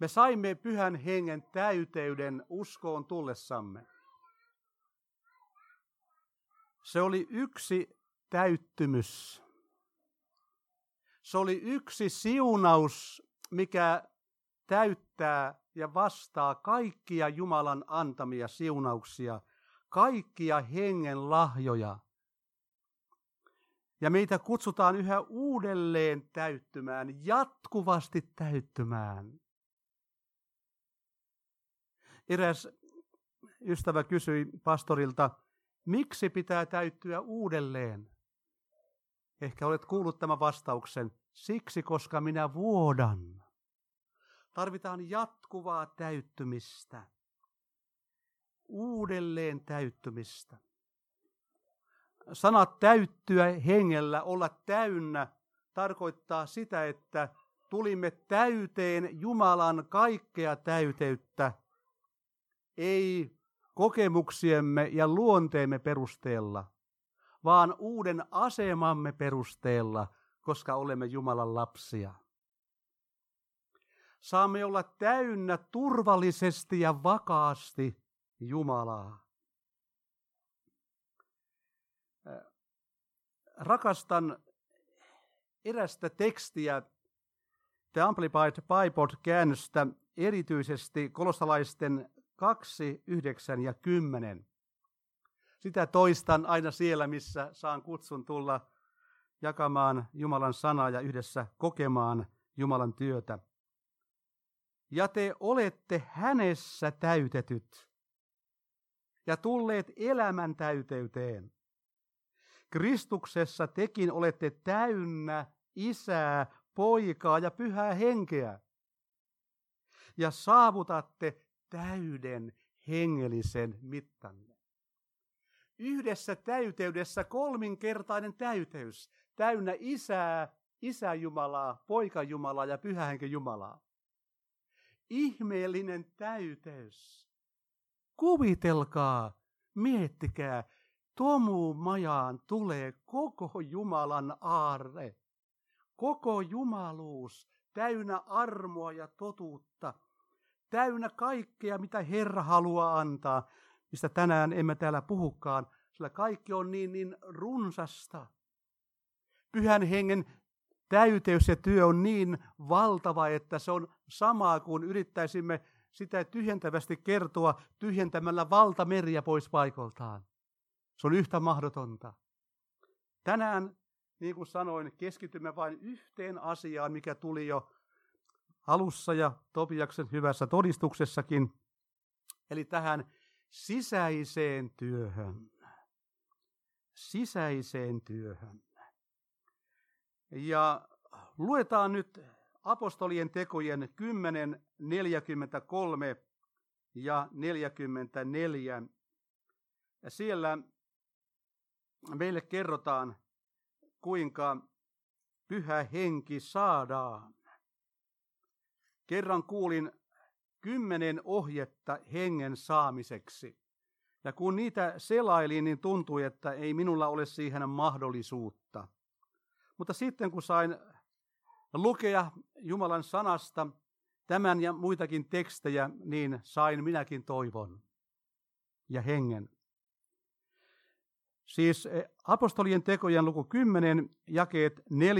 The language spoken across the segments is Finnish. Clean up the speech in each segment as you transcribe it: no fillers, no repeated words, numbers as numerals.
Me saimme Pyhän Hengen täyteyden uskoon tullessamme. Se oli yksi täyttymys. Se oli yksi siunaus, mikä täyttää ja vastaa kaikkia Jumalan antamia siunauksia, kaikkia hengen lahjoja. Ja meitä kutsutaan yhä uudelleen täyttymään, jatkuvasti täyttymään. Eräs ystävä kysyi pastorilta, miksi pitää täyttyä uudelleen? Ehkä olet kuullut tämän vastauksen. Siksi, koska minä vuodan. Tarvitaan jatkuvaa täyttymistä. Uudelleen täyttymistä. Sana täyttyä hengellä, olla täynnä, tarkoittaa sitä, että tulimme täyteen Jumalan kaikkea täyteyttä, ei kokemuksiemme ja luonteemme perusteella, vaan uuden asemamme perusteella, koska olemme Jumalan lapsia. Saamme olla täynnä turvallisesti ja vakaasti Jumalaa. Rakastan erästä tekstiä, The Amplified Bible-käännöstä, erityisesti kolostalaisten 2, 9 ja 10. Sitä toistan aina siellä, missä saan kutsun tulla jakamaan Jumalan sanaa ja yhdessä kokemaan Jumalan työtä. Ja te olette hänessä täytetyt ja tulleet elämän täyteyteen. Kristuksessa tekin olette täynnä Isää, Poikaa ja Pyhää Henkeä. Ja saavutatte täyden hengellisen mittanne. Yhdessä täyteydessä kolminkertainen täyteys. Täynnä Isää, Isä Jumalaa, Poika Jumalaa ja Pyhä Henki Jumalaa. Ihmeellinen täyteys. Kuvitelkaa, miettikää, tomumajaan tulee koko Jumalan aarre. Koko jumaluus, täynnä armoa ja totuutta. Täynnä kaikkea, mitä Herra haluaa antaa, mistä tänään emme täällä puhukaan, sillä kaikki on niin runsasta. Pyhän Hengen täyteys ja työ on niin valtava, että se on samaa kuin yrittäisimme sitä tyhjentävästi kertoa tyhjentämällä valtameriä pois paikoltaan. Se on yhtä mahdotonta. Tänään, niin kuin sanoin, keskitymme vain yhteen asiaan, mikä tuli jo alussa ja Topiaksen hyvässä todistuksessakin, eli tähän sisäiseen työhön. Sisäiseen työhön. Ja luetaan nyt apostolien tekojen 10, 43 ja 44. Ja siellä meille kerrotaan, kuinka Pyhä Henki saadaan. Kerran kuulin 10 ohjetta hengen saamiseksi. Ja kun niitä selailin, niin tuntui, että ei minulla ole siihen mahdollisuutta. Mutta sitten kun sain lukea Jumalan sanasta tämän ja muitakin tekstejä, niin sain minäkin toivon ja hengen. Siis apostolien tekojen luku 10, jakeet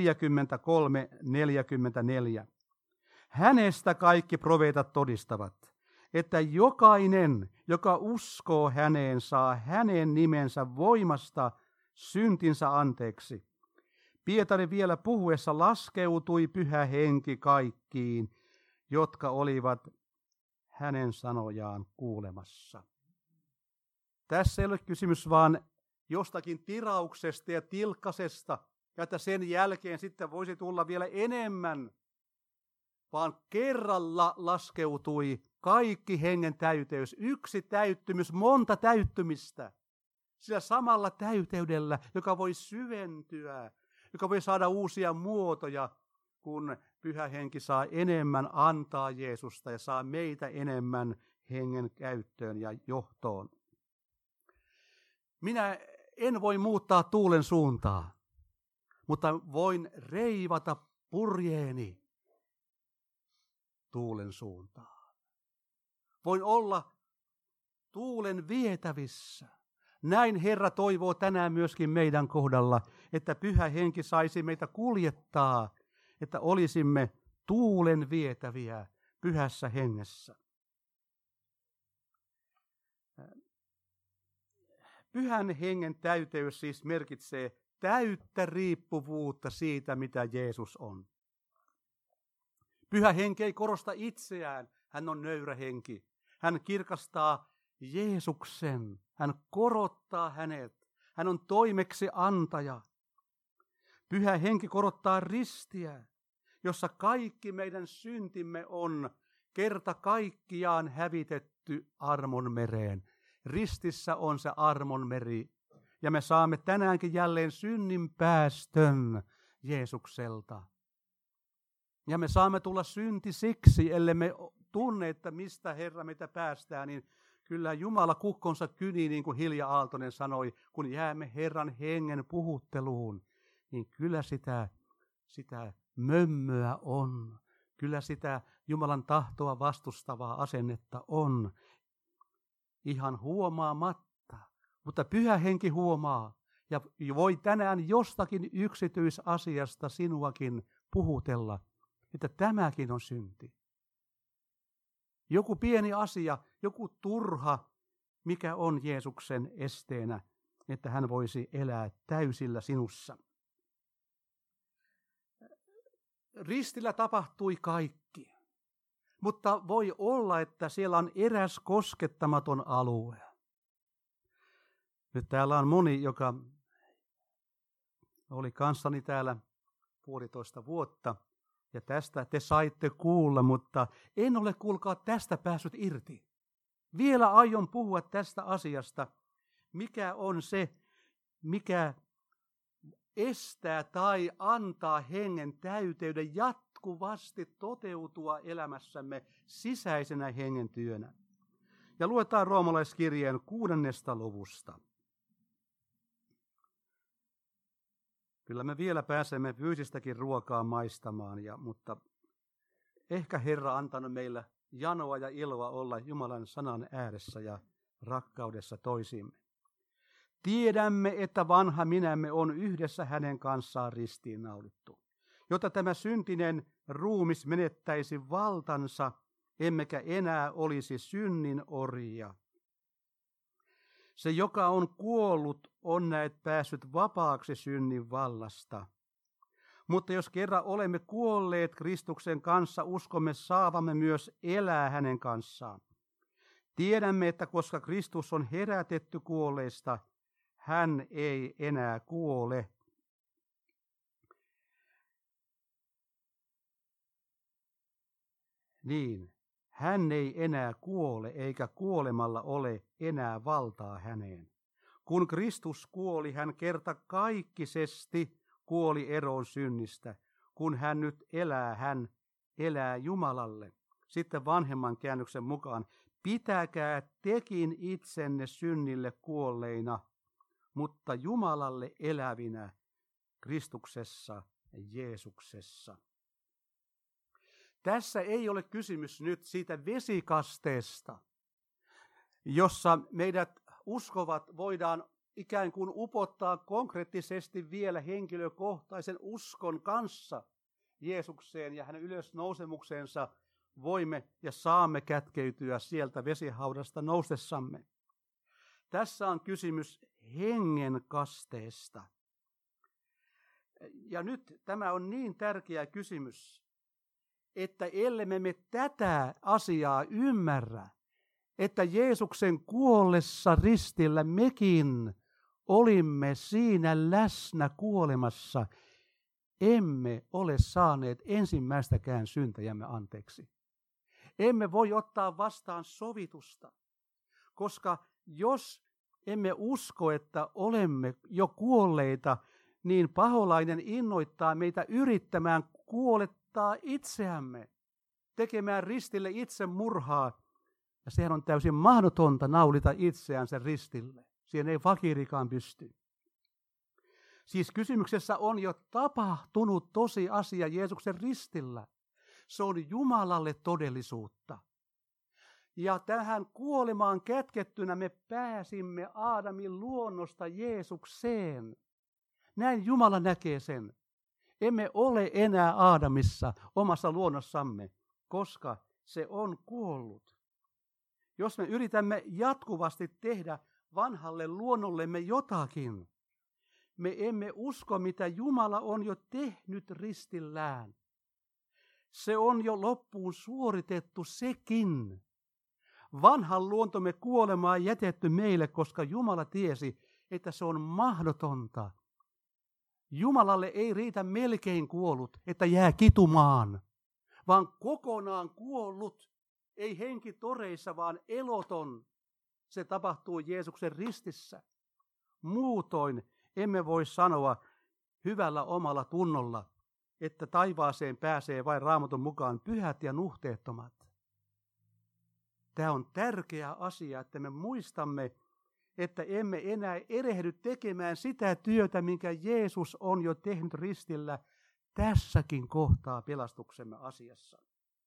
43-44. Hänestä kaikki profeetat todistavat, että jokainen, joka uskoo häneen, saa hänen nimensä voimasta syntinsä anteeksi. Pietari vielä puhuessa laskeutui Pyhä Henki kaikkiin, jotka olivat hänen sanojaan kuulemassa. Tässä ei ole kysymys vaan jostakin tirauksesta ja tilkkasesta, ja että sen jälkeen sitten voisi tulla vielä enemmän, vaan kerralla laskeutui kaikki hengen täyteys, yksi täyttymys, monta täyttymistä, sillä samalla täyteydellä, joka voi syventyä, joka voi saada uusia muotoja, kun Pyhä Henki saa enemmän antaa Jeesusta ja saa meitä enemmän hengen käyttöön ja johtoon. Minä en voi muuttaa tuulen suuntaa, mutta voin reivata purjeeni. tuulen suuntaan. Voin olla tuulen vietävissä. Näin Herra toivoo tänään myöskin meidän kohdalla, että Pyhä Henki saisi meitä kuljettaa, että olisimme tuulen vietäviä Pyhässä Hengessä. Pyhän Hengen täyteys siis merkitsee täyttä riippuvuutta siitä, mitä Jeesus on. Pyhä Henki ei korosta itseään, hän on nöyrä henki. Hän kirkastaa Jeesuksen, hän korottaa hänet, hän on toimeksi antaja. Pyhä Henki korottaa ristiä, jossa kaikki meidän syntimme on kerta kaikkiaan hävitetty armon mereen. Ristissä on se armon meri, ja me saamme tänäänkin jälleen synnin päästön Jeesukselta. Ja me saamme tulla syntisiksi, ellei me tunne, että mistä Herra meitä päästää, niin kyllä Jumala kukkonsa kyni, niin kuin Hilja Aaltonen sanoi, kun jäämme Herran hengen puhutteluun, niin kyllä sitä mömmöä on. Kyllä sitä Jumalan tahtoa vastustavaa asennetta on. Ihan huomaamatta, mutta Pyhä Henki huomaa ja voi tänään jostakin yksityisasiasta sinuakin puhutella, että tämäkin on synti. Joku pieni asia, joku turha, mikä on Jeesuksen esteenä, että hän voisi elää täysillä sinussa. Ristillä tapahtui kaikki, mutta voi olla, että siellä on eräs koskettamaton alue. Nyt täällä on moni, joka oli kanssani täällä 1,5 vuotta, ja tästä te saitte kuulla, mutta en ole, kuulkaa, tästä päässyt irti. Vielä aion puhua tästä asiasta, mikä on se, mikä estää tai antaa hengen täyteyden jatkuvasti toteutua elämässämme sisäisenä hengen työnä. Ja luetaan Roomalaiskirjeen 6. luvusta. Kyllä me vielä pääsemme fyysistäkin ruokaa maistamaan, mutta ehkä Herra antanut meillä janoa ja iloa olla Jumalan sanan ääressä ja rakkaudessa toisiimme. Tiedämme, että vanha minämme on yhdessä hänen kanssaan ristiinnaulittu, jotta tämä syntinen ruumis menettäisi valtansa, emmekä enää olisi synnin orjia. Se, joka on kuollut, on näet päässyt vapaaksi synnin vallasta. Mutta jos kerran olemme kuolleet Kristuksen kanssa, uskomme saavamme myös elää hänen kanssaan. Tiedämme, että koska Kristus on herätetty kuolleista, hän ei enää kuole. Niin, hän ei enää kuole, eikä kuolemalla ole enää valtaa häneen. Kun Kristus kuoli, hän kertakaikkisesti kuoli eroon synnistä. Kun hän nyt elää, hän elää Jumalalle. Sitten vanhemman käännöksen mukaan, pitäkää tekin itsenne synnille kuolleina, mutta Jumalalle elävinä Kristuksessa Jeesuksessa. Tässä ei ole kysymys nyt siitä vesikasteesta, jossa meidät uskovat voidaan ikään kuin upottaa konkreettisesti vielä henkilökohtaisen uskon kanssa Jeesukseen ja hänen ylösnousemuksensa voimme ja saamme kätkeytyä sieltä vesihaudasta noustessamme. Tässä on kysymys hengen kasteesta. Ja nyt tämä on niin tärkeä kysymys, että ellemme me tätä asiaa ymmärrä, että Jeesuksen kuollessa ristillä mekin olimme siinä läsnä kuolemassa, emme ole saaneet ensimmäistäkään syntäjämme anteeksi. Emme voi ottaa vastaan sovitusta, koska jos emme usko, että olemme jo kuolleita, niin paholainen innoittaa meitä yrittämään kuolettaa itseämme, tekemään ristille itsemurhaa. Ja sehän on täysin mahdotonta naulita itseään sen ristille. Siihen ei fakirikaan pysty. Siis kysymyksessä on jo tapahtunut tosiasia Jeesuksen ristillä. Se on Jumalalle todellisuutta. Ja tähän kuolemaan kätkettynä me pääsimme Aadamin luonnosta Jeesukseen. Näin Jumala näkee sen. Emme ole enää Aadamissa omassa luonnossamme, koska se on kuollut. Jos me yritämme jatkuvasti tehdä vanhalle luonnollemme jotakin, me emme usko, mitä Jumala on jo tehnyt ristillään. Se on jo loppuun suoritettu sekin. Vanhan luontomme kuolemaa jätetty meille, koska Jumala tiesi, että se on mahdotonta. Jumalalle ei riitä melkein kuollut, että jää kitumaan, vaan kokonaan kuollut, ei henki toreissa, vaan eloton. Se tapahtuu Jeesuksen ristissä. Muutoin emme voi sanoa hyvällä omalla tunnolla, että taivaaseen pääsee vain Raamatun mukaan pyhät ja nuhteettomat. Tämä on tärkeä asia, että me muistamme, että emme enää erehdy tekemään sitä työtä, minkä Jeesus on jo tehnyt ristillä tässäkin kohtaa pelastuksemme asiassa.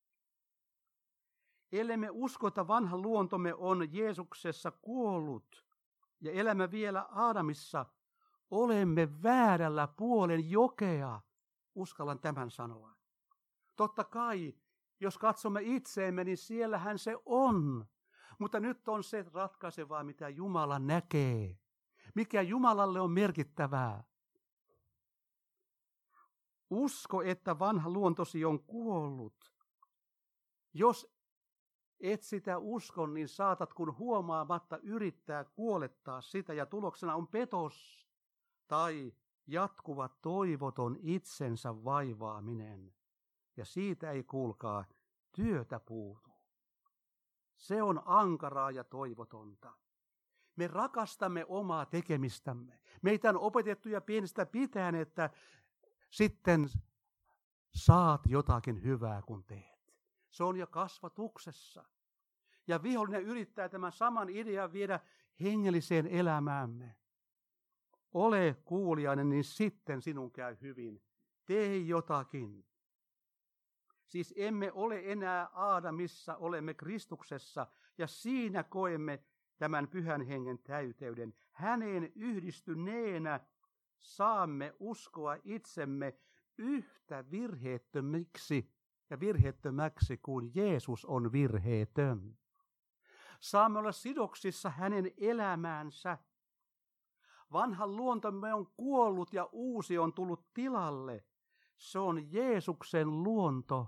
Ellemme usko, että vanha luontomme on Jeesuksessa kuollut ja elämme vielä Aadamissa, olemme väärällä puolen jokea, uskallan tämän sanoa. Totta kai, jos katsomme itseemme, niin siellähän se on. Mutta nyt on se ratkaisevaa, mitä Jumala näkee. Mikä Jumalalle on merkittävää. Usko, että vanha luontosi on kuollut. Jos et sitä usko, niin saatat kun huomaamatta yrittää kuolettaa sitä ja tuloksena on petos tai jatkuva toivoton itsensä vaivaaminen. Ja siitä ei kuulkaa työtä puutu. Se on ankaraa ja toivotonta. Me rakastamme omaa tekemistämme. Meitä on opetettu ja pienestä pitäen, että sitten saat jotakin hyvää kun teet. Se on jo kasvatuksessa. Ja vihollinen yrittää tämän saman idean viedä hengelliseen elämäämme. Ole kuulijainen, niin sitten sinun käy hyvin. Tee jotakin. Siis emme ole enää Aadamissa, olemme Kristuksessa ja siinä koemme tämän pyhän hengen täyteyden. Häneen yhdistyneenä saamme uskoa itsemme yhtä virheettömäksi kuin Jeesus on virheetön. Saamme olla sidoksissa hänen elämäänsä. Vanha luontomme on kuollut ja uusi on tullut tilalle. Se on Jeesuksen luonto.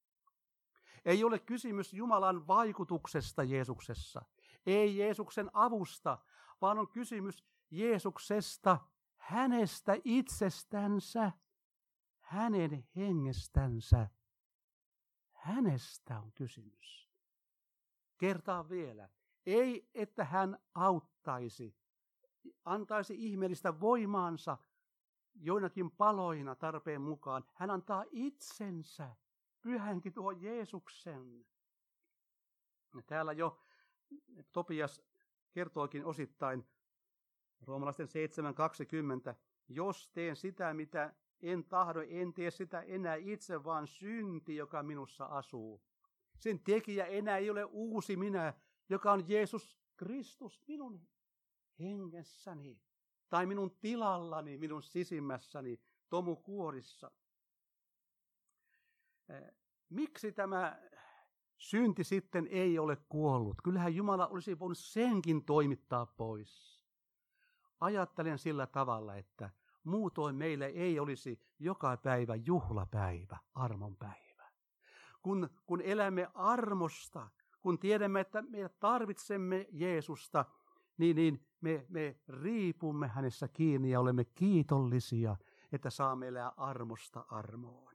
Ei ole kysymys Jumalan vaikutuksesta Jeesuksessa. Ei Jeesuksen avusta, vaan on kysymys Jeesuksesta, hänestä itsestänsä, hänen hengestänsä. Hänestä on kysymys. Kertaan vielä. Ei, että hän auttaisi, antaisi ihmeellistä voimaansa joinakin paloina tarpeen mukaan. Hän antaa itsensä, pyhänkin tuohon Jeesuksen. Ja täällä jo Topias kertookin osittain roomalaisten 7:20. Jos teen sitä, mitä en tahdo, en tee sitä enää itse, vaan synti, joka minussa asuu. Sen tekijä enää ei ole uusi minä, joka on Jeesus Kristus minun hengessäni. Tai minun tilallani, minun sisimmässäni, tomukuorissa. Miksi tämä synti sitten ei ole kuollut? Kyllähän Jumala olisi voinut senkin toimittaa pois. Ajattelen sillä tavalla, että muutoin meille ei olisi joka päivä juhlapäivä, armonpäivä. Kun elämme armosta, kun tiedämme, että me tarvitsemme Jeesusta, niin me riipumme hänessä kiinni ja olemme kiitollisia, että saamme elää armosta armoon.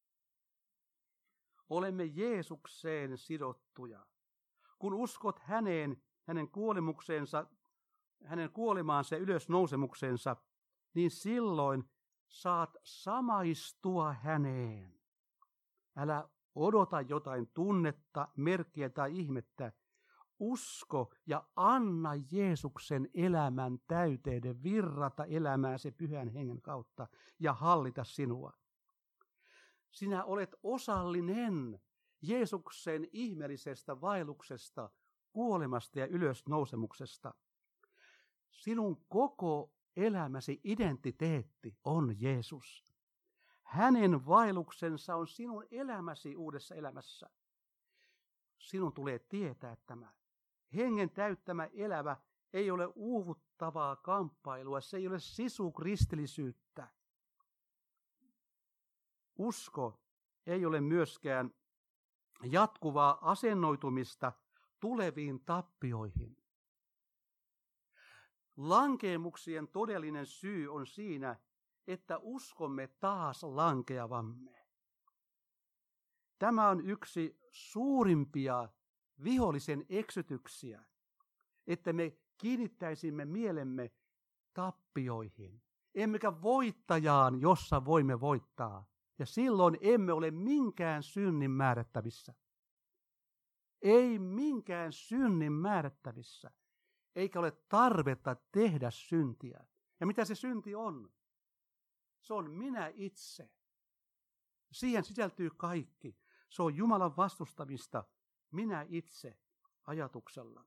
Olemme Jeesukseen sidottuja. Kun uskot hänen kuolemuksensa, hänen kuolemaansa ja ylösnousemuksensa, niin silloin saat samaistua häneen. Älä odota jotain tunnetta, merkkiä tai ihmettä. Usko ja anna Jeesuksen elämän täyteyden virrata elämääsi pyhän hengen kautta ja hallita sinua. sinä olet osallinen Jeesuksen ihmeellisestä vaelluksesta, kuolemasta ja ylösnousemuksesta. Sinun koko elämäsi identiteetti on Jeesus. Hänen vaelluksensa on sinun elämäsi uudessa elämässä. Sinun tulee tietää tämä. Hengen täyttämä elämä ei ole uuvuttavaa kamppailua, se ei ole sisukristillisyyttä. Usko ei ole myöskään jatkuvaa asennoitumista tuleviin tappioihin. Lankeemuksien todellinen syy on siinä, että uskomme taas lankeavamme. Tämä on yksi suurimpia vihollisen eksytyksiä, että me kiinnittäisimme mielemme tappioihin, emmekä voittajaan, jossa voimme voittaa. Ja silloin emme ole minkään synnin määrättävissä. Ei minkään synnin määrättävissä, eikä ole tarvetta tehdä syntiä. Ja mitä se synti on? Se on minä itse. Siihen sisältyy kaikki. Se on Jumalan vastustamista minä itse ajatuksella.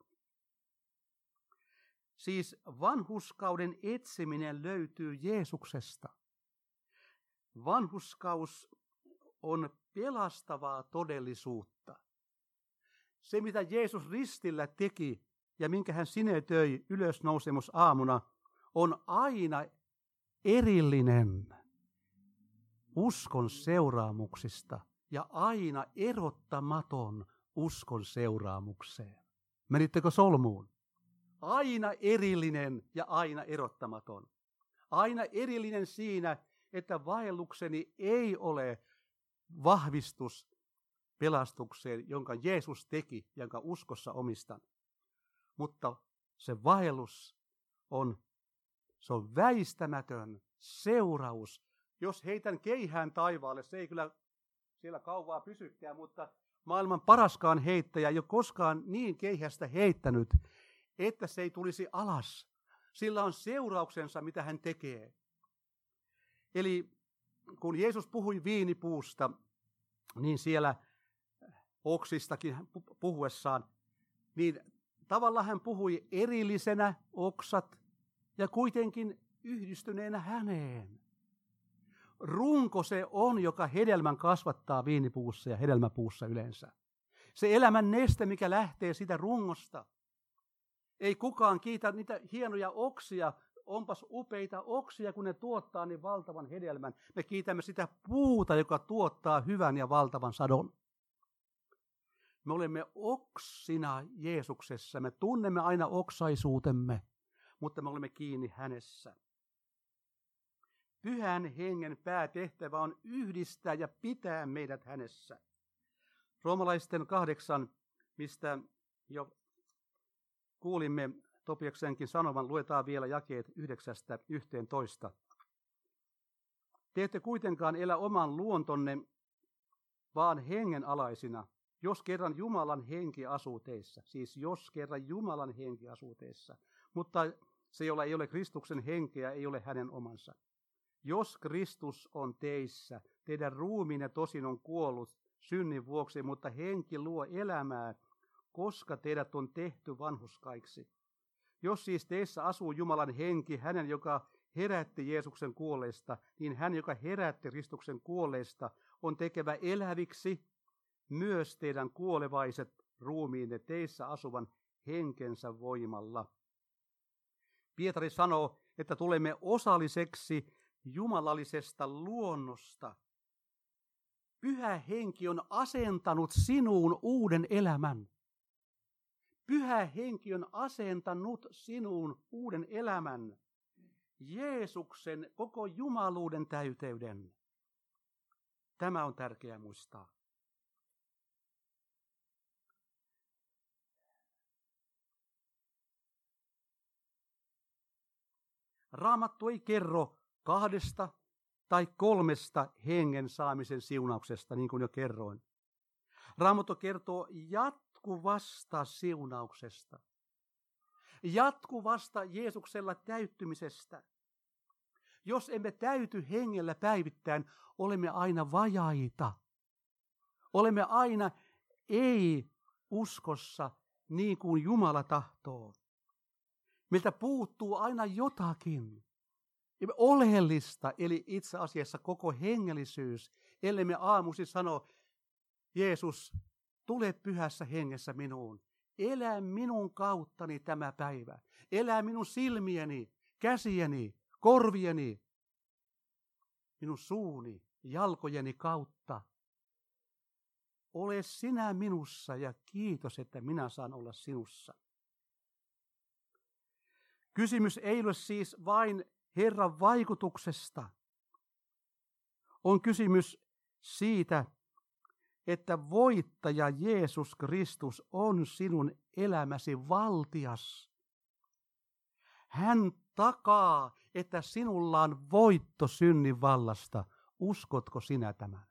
Siis vanhurskauden etsiminen löytyy Jeesuksesta. Vanhurskaus on pelastavaa todellisuutta. Se, mitä Jeesus ristillä teki ja minkä hän sinetöi ylösnousemusaamuna, on aina erillinen uskon seuraamuksista ja aina erottamaton uskon seuraamukseen. Menittekö solmuun? Aina erillinen ja aina erottamaton. Aina erillinen siinä, että vaellukseni ei ole vahvistus pelastukseen, jonka Jeesus teki, jonka uskossa omistan. Mutta se vaellus on väistämätön seuraus. Jos heitän keihään taivaalle, se ei kyllä siellä kauaa pysykään, mutta maailman paraskaan heittäjä ei ole koskaan niin keihästä heittänyt, että se ei tulisi alas. Sillä on seurauksensa, mitä hän tekee. Eli kun Jeesus puhui viinipuusta, niin siellä oksistakin puhuessaan, niin tavallaan hän puhui erillisenä oksat ja kuitenkin yhdistyneenä häneen. Runko se on, joka hedelmän kasvattaa viinipuussa ja hedelmäpuussa yleensä. Se elämän neste, mikä lähtee sitä rungosta. Ei kukaan kiitä niitä hienoja oksia, onpas upeita oksia, kun ne tuottaa niin valtavan hedelmän. Me kiitämme sitä puuta, joka tuottaa hyvän ja valtavan sadon. Me olemme oksina Jeesuksessa. Me tunnemme aina oksaisuutemme, mutta me olemme kiinni hänessä. Pyhän hengen päätehtävä on yhdistää ja pitää meidät hänessä. Roomalaisten 8, mistä jo kuulimme Topiaksenkin sanovan, luetaan vielä jakeet 9-11. Te ette kuitenkaan elä oman luontonne, vaan hengen alaisina, jos kerran Jumalan henki asuu teissä. Siis jos kerran Jumalan henki asuu teissä. Mutta se, jolla ei ole Kristuksen henkeä, ei ole hänen omansa. Jos Kristus on teissä, teidän ruumiinne tosin on kuollut synnin vuoksi, mutta henki luo elämää, koska teidät on tehty vanhurskaiksi. Jos siis teissä asuu Jumalan henki, hänen, joka herätti Jeesuksen kuolleista, niin hän, joka herätti Kristuksen kuolleista, on tekevä eläviksi myös teidän kuolevaiset ruumiinne teissä asuvan henkensä voimalla. Pietari sanoo, että tulemme osalliseksi jumalallisesta luonnosta. Pyhä henki on asentanut sinuun uuden elämän. Pyhä henki on asentanut sinuun uuden elämän. Jeesuksen koko jumaluuden täyteyden. Tämä on tärkeää muistaa. Raamattu ei kerro 2 tai 3 hengen saamisen siunauksesta, niin kuin jo kerroin. Raamattu kertoo jatkuvasta siunauksesta, jatkuvasta Jeesuksella täyttymisestä. Jos emme täyty hengellä päivittäin, olemme aina vajaita. Olemme aina ei-uskossa niin kuin Jumala tahtoo. Meiltä puuttuu aina jotakin oleellista, eli itse asiassa koko hengellisyys, ellei me aamuisin sano, Jeesus, tule pyhässä hengessä minuun. Elä minun kauttani tämä päivä. Elä minun silmieni, käsieni, korvieni, minun suuni, jalkojeni kautta. Ole sinä minussa ja kiitos, että minä saan olla sinussa. Kysymys ei ole siis vain Herran vaikutuksesta. On kysymys siitä, että voittaja Jeesus Kristus on sinun elämäsi valtias. Hän takaa, että sinulla on voitto synnin vallasta. Uskotko sinä tämän?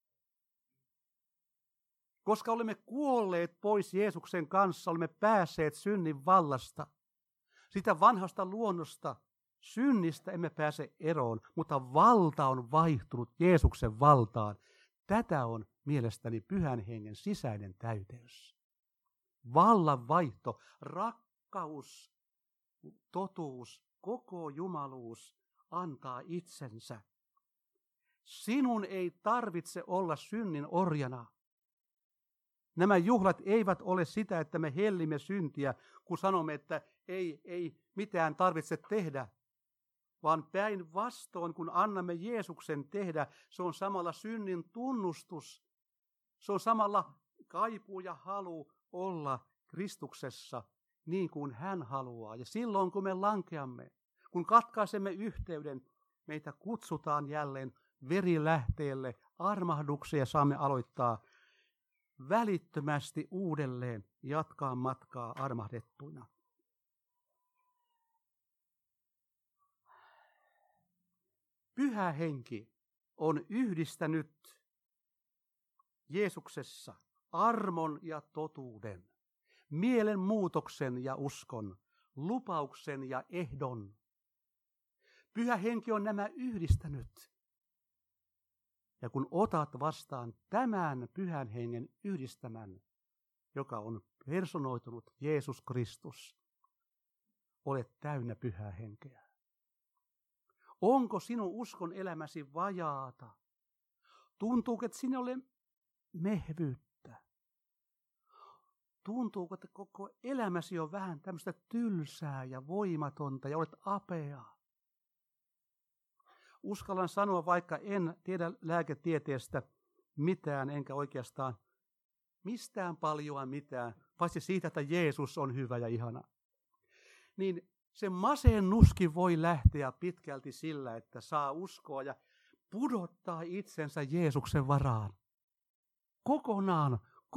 Koska olemme kuolleet pois Jeesuksen kanssa, olemme päässeet synnin vallasta. Sitä vanhasta luonnosta, synnistä emme pääse eroon, mutta valta on vaihtunut Jeesuksen valtaan. Tätä on mielestäni Pyhän Hengen sisäinen täyteys. Vallan vaihto, rakkaus, totuus, koko jumaluus antaa itsensä. Sinun ei tarvitse olla synnin orjana. Nämä juhlat eivät ole sitä, että me hellimme syntiä, kun sanomme, että ei mitään tarvitse tehdä. Vaan päinvastoin, kun annamme Jeesuksen tehdä, se on samalla synnin tunnustus. Se on samalla kaipuu ja halu olla Kristuksessa niin kuin hän haluaa. Ja silloin, kun me lankeamme, kun katkaisemme yhteyden, meitä kutsutaan jälleen verilähteelle, armahdukseen ja saamme aloittaa välittömästi uudelleen jatkaa matkaa armahdettuina. Pyhä Henki on yhdistänyt Jeesuksessa armon ja totuuden, mielenmuutoksen ja uskon, lupauksen ja ehdon. Pyhä Henki on nämä yhdistänyt. Ja kun otat vastaan tämän Pyhän Hengen yhdistämän, joka on personoitunut Jeesus Kristus, olet täynnä Pyhää Henkeä. Onko sinun uskon elämäsi vajaata? Tuntuuko, että sinä ole mehvyyttä? Tuntuuko, että koko elämäsi on vähän tämmöistä tylsää ja voimatonta ja olet apeaa? Uskallan sanoa, vaikka en tiedä lääketieteestä mitään, enkä oikeastaan mistään paljoa mitään, paitsi siitä, että Jeesus on hyvä ja ihana. Niin se masennuskin voi lähteä pitkälti sillä, että saa uskoa ja pudottaa itsensä Jeesuksen varaan. Kokonaan,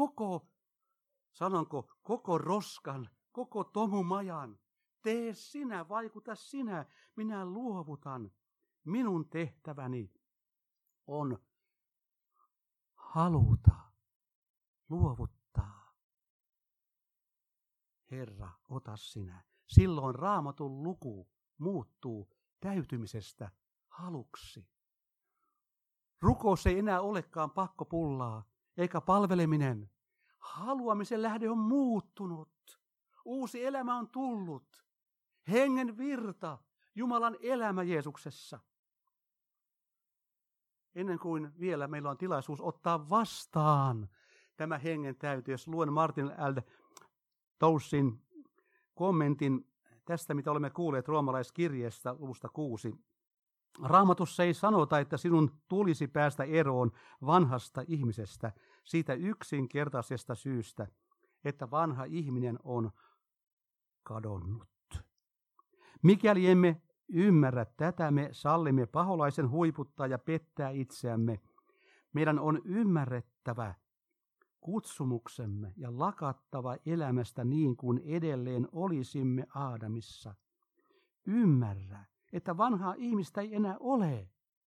koko roskan, koko tomumajan. Tee sinä, vaikuta sinä, minä luovutan. Minun tehtäväni on haluta, luovuttaa. Herra, ota sinä. Silloin Raamatun luku muuttuu täytymisestä haluksi. Rukous ei enää olekaan pakkopullaa, eikä palveleminen. Haluamisen lähde on muuttunut. Uusi elämä on tullut. Hengen virta, Jumalan elämä Jeesuksessa. Ennen kuin vielä meillä on tilaisuus ottaa vastaan tämä hengen täyteys. Luen Martin L. Toussin kommentin tästä, mitä olemme kuulleet roomalaiskirjeestä luvusta 6. Raamatussa ei sanota, että sinun tulisi päästä eroon vanhasta ihmisestä siitä yksinkertaisesta syystä, että vanha ihminen on kadonnut. Mikäli emme ymmärrä tätä, me sallimme paholaisen huiputtaa ja pettää itseämme. Meidän on ymmärrettävä kutsumuksemme ja lakattava elämästä niin kuin edelleen olisimme Aadamissa. Ymmärrä, että vanhaa ihmistä ei enää ole.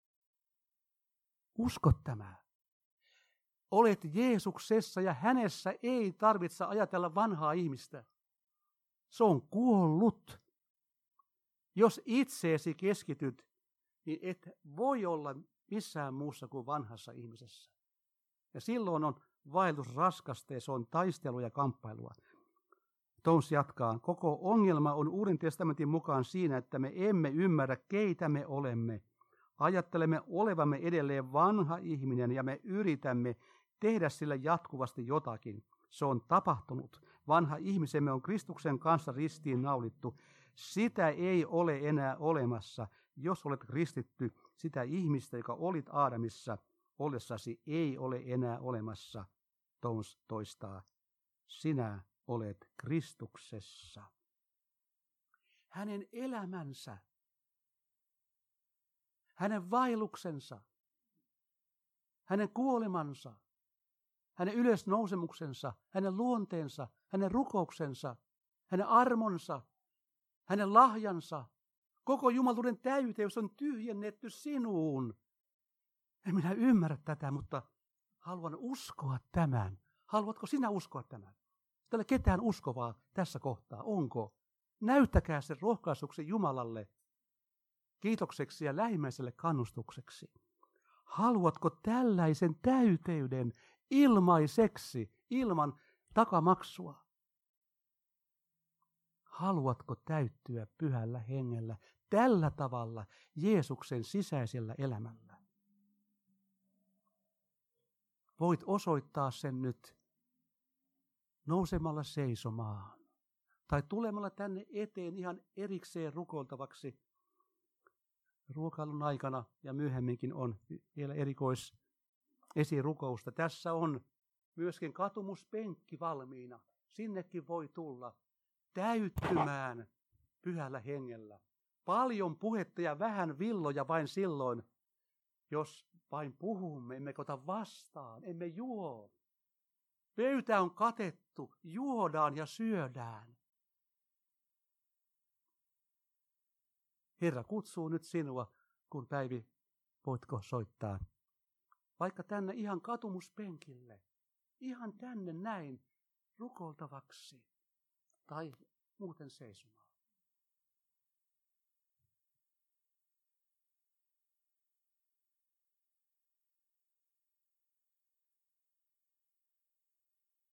Usko tämä. Olet Jeesuksessa ja hänessä ei tarvitse ajatella vanhaa ihmistä. Se on kuollut. Jos itseesi keskityt niin et voi olla missään muussa kuin vanhassa ihmisessä. Ja silloin on vaellus raskasta ja se on taistelua ja kamppailua. Tons jatkaa. Koko ongelma on Uuden testamentin mukaan siinä, että me emme ymmärrä, keitä me olemme. Ajattelemme olevamme edelleen vanha ihminen ja me yritämme tehdä sillä jatkuvasti jotakin. Se on tapahtunut. Vanha ihmisemme on Kristuksen kanssa ristiin naulittu. Sitä ei ole enää olemassa. Jos olet kristitty, sitä ihmistä, joka olit Aadamissa ollessasi, ei ole enää olemassa. Tons toistaa. Sinä olet Kristuksessa. Hänen elämänsä, hänen vaelluksensa, hänen kuolemansa, hänen ylösnousemuksensa, hänen luonteensa, hänen rukouksensa, hänen armonsa, hänen lahjansa, koko jumaluuden täyteys on tyhjennetty sinuun. En minä ymmärrä tätä, mutta haluan uskoa tämän. Haluatko sinä uskoa tämän? Täällä ketään uskovaa tässä kohtaa. Onko? Näyttäkää sen rohkaisuksen Jumalalle, kiitokseksi ja lähimmäiselle kannustukseksi. Haluatko tällaisen täyteyden ilmaiseksi, ilman takamaksua? Haluatko täyttyä Pyhällä Hengellä tällä tavalla Jeesuksen sisäisellä elämällä? Voit osoittaa sen nyt nousemalla seisomaan tai tulemalla tänne eteen ihan erikseen rukoiltavaksi. Ruokailun aikana ja myöhemminkin on vielä esirukousta. Tässä on myöskin katumuspenkki valmiina. Sinnekin voi tulla täyttymään Pyhällä Hengellä. Paljon puhetta ja vähän villoja vain silloin, jos vain puhumme, emme ota vastaan, emme juo. Pöytä on katettu, juodaan ja syödään. Herra kutsuu nyt sinua, kun Päivi, voitko soittaa. Vaikka tänne ihan katumuspenkille, ihan tänne näin rukoiltavaksi tai muuten seisomaan.